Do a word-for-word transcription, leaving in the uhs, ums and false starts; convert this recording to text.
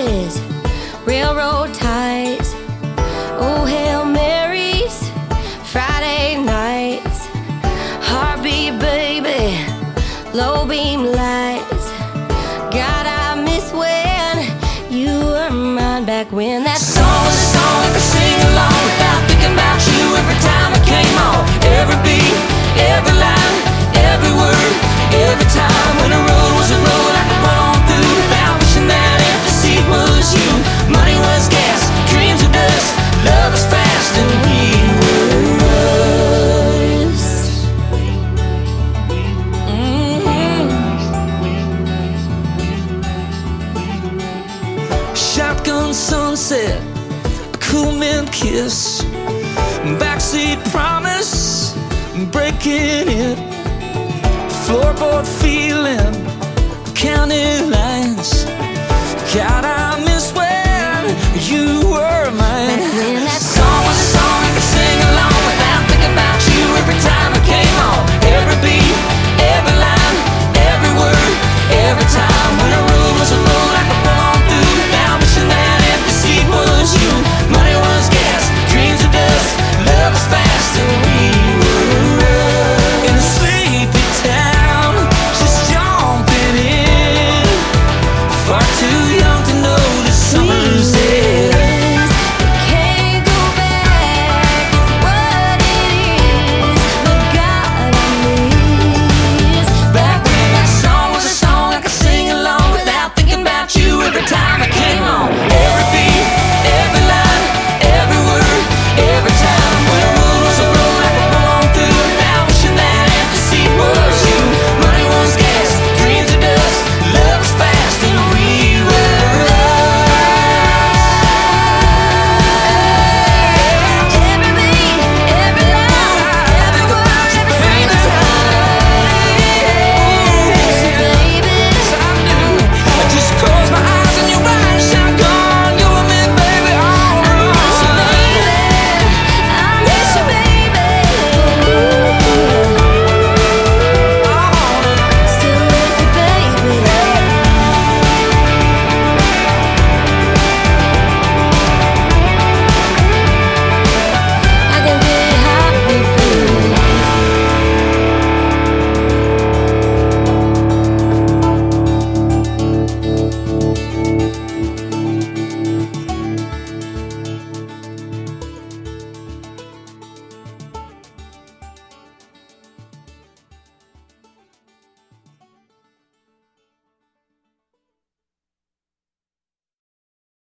roses, railroad ties, oh Hail Marys, Friday nights, heartbeat baby, low beam lights. God, I miss when you were mine, back when that song was a song I could sing along without thinking about you every time it came on. Every beat, every line, every word, every time when a road was a road I could run on through without wishing that empty seat was you. Money was gas, dreams were dust, love was fast, and we were us. Mm-hmm. Shotgun sunset, a cool man kiss, backseat promise, breaking it, floorboard feeling, county lines. God, I miss when you were mine.